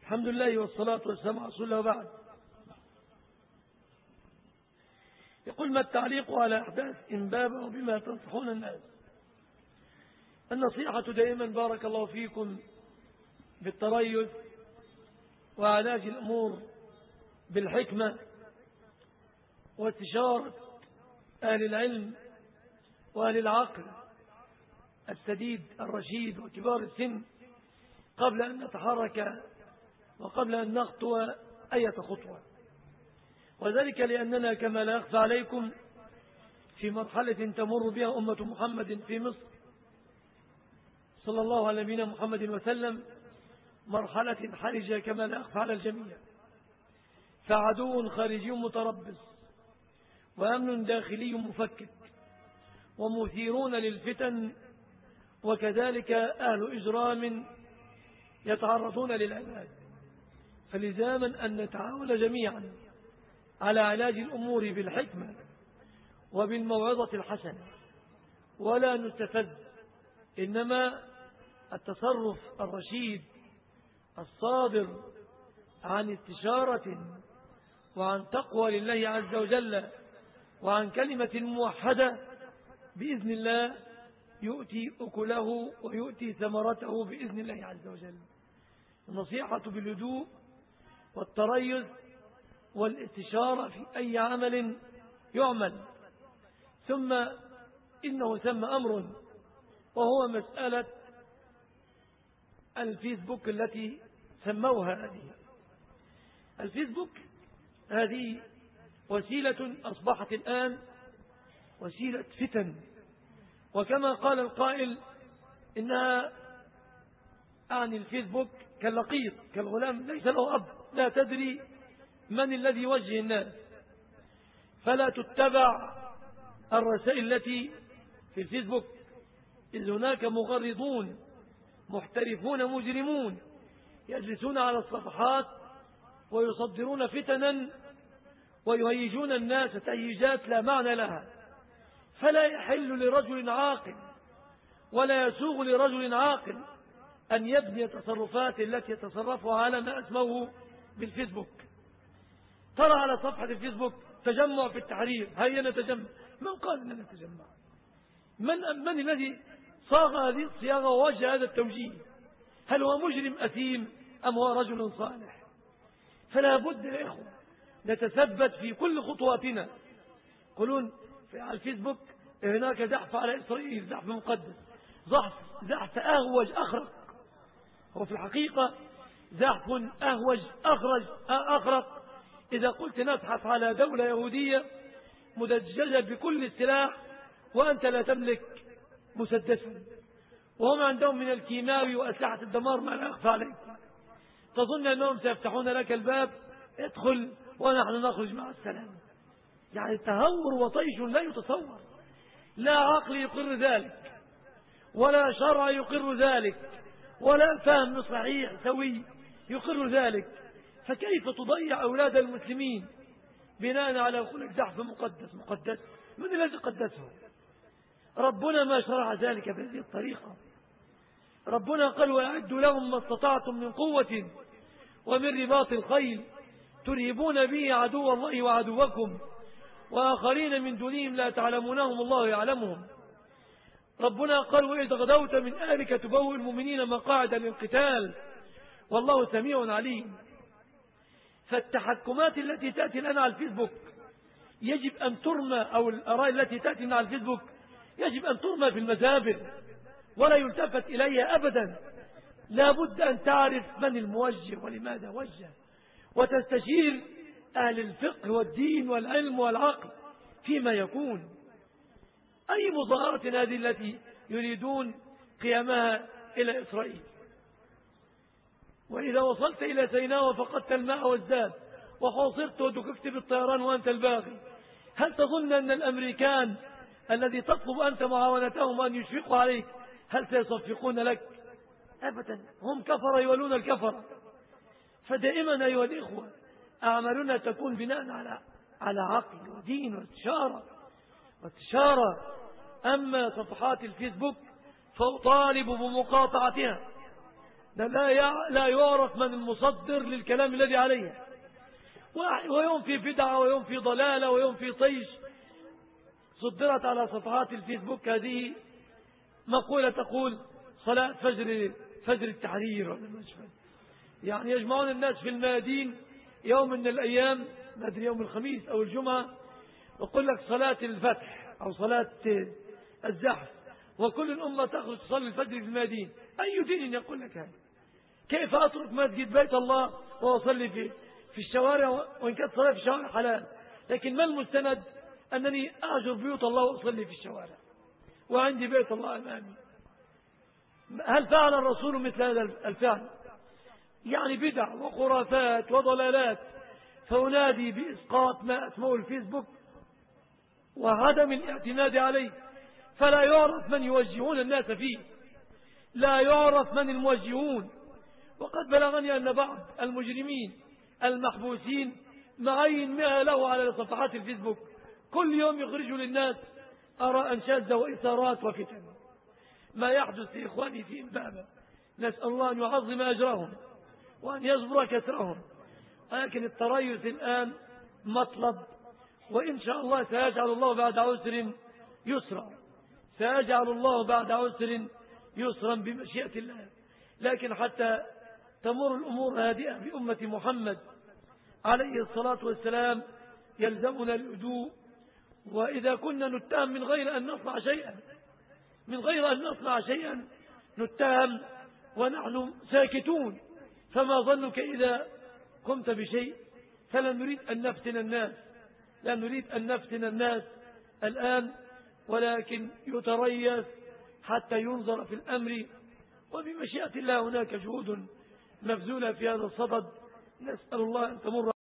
الحمد لله والصلاة والسلام على رسول الله وبعد. يقول: ما التعليق على أحداث إمبابة وبما تنصحون الناس؟ النصيحة دائما بارك الله فيكم بالتريث وعلاج الأمور بالحكمة واستشارة أهل العلم وأهل العقل السديد الرشيد وكبار السن قبل أن نتحرك وقبل أن نخطو أي خطوة، وذلك لأننا كما لا يخفى عليكم في مرحلة تمر بها أمة محمد في مصر صلى الله على نبينا محمد وسلم، مرحلة حرجة كما لا يخفى على الجميع، فعدو خارجي متربص وأمن داخلي مفكك ومثيرون للفتن، وكذلك أهل إجرام يتعرضون للعباد. فلزاما أن نتعاون جميعا على علاج الأمور بالحكمة وبالموعظة الحسنة ولا نستفز، إنما التصرف الرشيد الصادر عن استشارة وعن تقوى لله عز وجل وعن كلمة موحدة بإذن الله يؤتي أكله ويؤتي ثمرته بإذن الله عز وجل. النصيحة بالهدوء والتريث والاستشارة في أي عمل يعمل. ثم إنه ثم أمر وهو مسألة الفيسبوك التي سموها هذه. الفيسبوك هذه وسيلة أصبحت الآن وسيلة فتن، وكما قال القائل إنها عن الفيسبوك كاللقيط كالغلام ليس له أب، لا تدري من الذي يوجه الناس، فلا تتبع الرسائل التي في الفيسبوك، إذ هناك مغرضون محترفون مجرمون يجلسون على الصفحات ويصدرون فتنا ويهيجون الناس تهيجات لا معنى لها. فلا يحل لرجل عاقل ولا يسوغ لرجل عاقل أن يبني تصرفات التي يتصرفها على ما أسموه بالفيسبوك. ترى على صفحة الفيسبوك تجمع في التحرير، هيا نتجمع. من قال أننا نتجمع؟ من الذي صاغ هذه الصياغة ووجه هذا التوجيه؟ هل هو مجرم أثيم أم هو رجل صالح؟ فلا بد يا إخوة نتثبت في كل خطواتنا. يقولون على الفيسبوك هناك زحف على إسرائيل، زحف مقدس، زحف أهوج أخرق. هو في الحقيقة زحف أهوج أخرق إذا قلت نزحف على دولة يهودية مدججة بكل السلاح وأنت لا تملك مسدسا، وهم عندهم من الكيماوي وأسلحة الدمار ما لا يخفى عليك. تظن أنهم سيفتحون لك الباب ادخل ونحن نخرج مع السلام. يعني تهور وطيش لا يتصور، لا عقل يقر ذلك ولا شرع يقر ذلك ولا فهم صحيح سوي يقر ذلك. فكيف تضيع أولاد المسلمين بناء على كل زحف مقدس؟ من الذي قدسه؟ ربنا ما شرع ذلك بهذه الطريقة. ربنا قال: وأعدوا لهم ما استطعتم من قوة ومن رباط الخيل ترهبون به عدو الله وعدوكم وآخرين من دونهم لا تعلمونهم الله يعلمهم. ربنا قال: وإذ غدوت من أهلك تبوئ المؤمنين مقاعد للقتال والله سميع عليم. فالتحكمات التي تأتي لنا على الفيسبوك يجب أن ترمى، أو الآراء التي تأتي لنا على الفيسبوك يجب أن ترمى في المزابل ولا يلتفت إليها أبدا. لا بد أن تعرف من الموجه ولماذا وجه، وتستشير أهل الفقه والدين والعلم والعقل فيما يكون. أي مظاهرة هذه التي يريدون قيامها إلى إسرائيل؟ وإذا وصلت إلى سيناء وفقدت الماء والزاد وحوصرت ودككت بالطيران وأنت الباغي، هل تظن أن الأمريكان الذي تطلب أنت معاونتهم أن يشفقوا عليك هل سيصفقون لك؟ أبدا، هم كفر يولون الكفر. فدائما أيها الإخوة أعمالنا تكون بناء على عقل ودين واستشارة. أما صفحات الفيسبوك فأطالب بمقاطعتها لا يعرف من المصدر للكلام الذي عليه، ويوم في بدعة ويوم في ضلالة ويوم في طيش. صدرت على صفحات الفيسبوك هذه مقولة تقول صلاة فجر التحرير، يعني يجمعون الناس في الميادين يوم من الأيام، ما أدري يوم الخميس أو الجمعة، ويقول لك صلاة الفتح أو صلاة الزحف، وكل الأمة تخرج تصلي الفجر في الميادين. أي دين يقول لك هذا؟ كيف أترك مسجد بيت الله وأصلي في الشوارع، وإن كانت صلاة في الشوارع حلال، لكن ما المستند أنني أهجر بيوت الله وأصلي في الشوارع وعندي بيت الله أمامي؟ هل فعل الرسول مثل هذا الفعل؟ يعني بدع وخرافات وضلالات. فأنادي بإسقاط ما أسمه الفيسبوك وعدم الاعتماد عليه، فلا يعرف من يوجهون الناس فيه، لا يعرف من الموجهون. وقد بلغني أن بعض المجرمين المحبوسين معين ما له على صفحات الفيسبوك، كل يوم يخرجوا للناس آراء شاذة وإثارات وفتن. ما يحدث لإخواني في إمبابة، نسأل الله أن يعظم أجرهم وأن يجبر كسرهم، ولكن التريث الآن مطلب، وإن شاء الله سيجعل الله بعد عسر يسرا، سيجعل الله بعد عسر يسرا بمشيئة الله. لكن حتى تمر الأمور هادئة بأمة محمد عليه الصلاة والسلام يلزمنا الهدوء. وإذا كنا نتهم من غير أن نصنع شيئا نتهم ونحن ساكتون، فما ظنك إذا قمت بشيء؟ فلا نريد أن نفتن الناس الآن، ولكن يتريث حتى ينظر في الأمر، وبمشيئة الله هناك جهود مبذولة في هذا الصدد. نسأل الله أن تمر